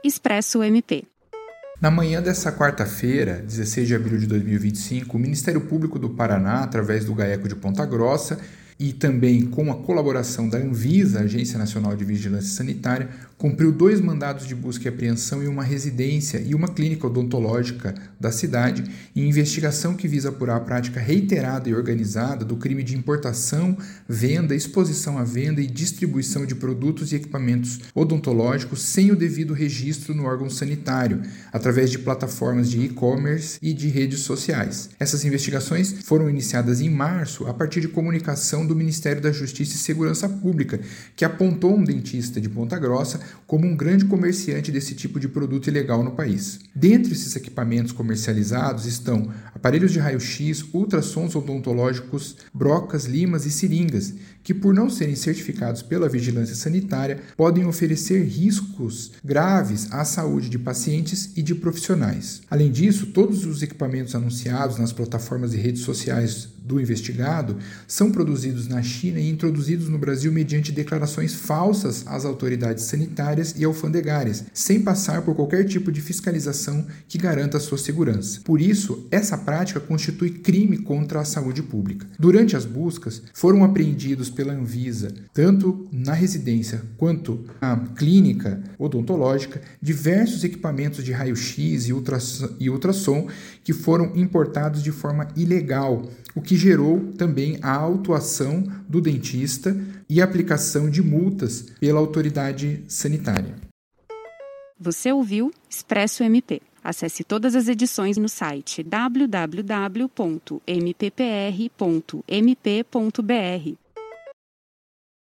Expresso MP. Na manhã dessa quarta-feira, 16 de abril de 2025, o Ministério Público do Paraná, através do GAECO de Ponta Grossa e também com a colaboração da Anvisa, Agência Nacional de Vigilância Sanitária, cumpriu 2 mandados de busca e apreensão em uma residência e uma clínica odontológica da cidade, em investigação que visa apurar a prática reiterada e organizada do crime de importação, venda, exposição à venda e distribuição de produtos e equipamentos odontológicos sem o devido registro no órgão sanitário, através de plataformas de e-commerce e de redes sociais. Essas investigações foram iniciadas em março a partir de comunicação do Ministério da Justiça e Segurança Pública, que apontou um dentista de Ponta Grossa como um grande comerciante desse tipo de produto ilegal no país. Dentre esses equipamentos comercializados estão aparelhos de raio-x, ultrassons odontológicos, brocas, limas e seringas, que por não serem certificados pela vigilância sanitária, podem oferecer riscos graves à saúde de pacientes e de profissionais. Além disso, todos os equipamentos anunciados nas plataformas e redes sociais do investigado são produzidos na China e introduzidos no Brasil mediante declarações falsas às autoridades sanitárias e alfandegárias, sem passar por qualquer tipo de fiscalização que garanta a sua segurança. Por isso, essa prática constitui crime contra a saúde pública. Durante as buscas, foram apreendidos pela Anvisa, tanto na residência quanto na clínica odontológica, diversos equipamentos de raio-x e ultrassom que foram importados de forma ilegal, o que gerou também a autuação do dentista e a aplicação de multas pela autoridade sanitária. Você ouviu Expresso MP. Acesse todas as edições no site www.mppr.mp.br.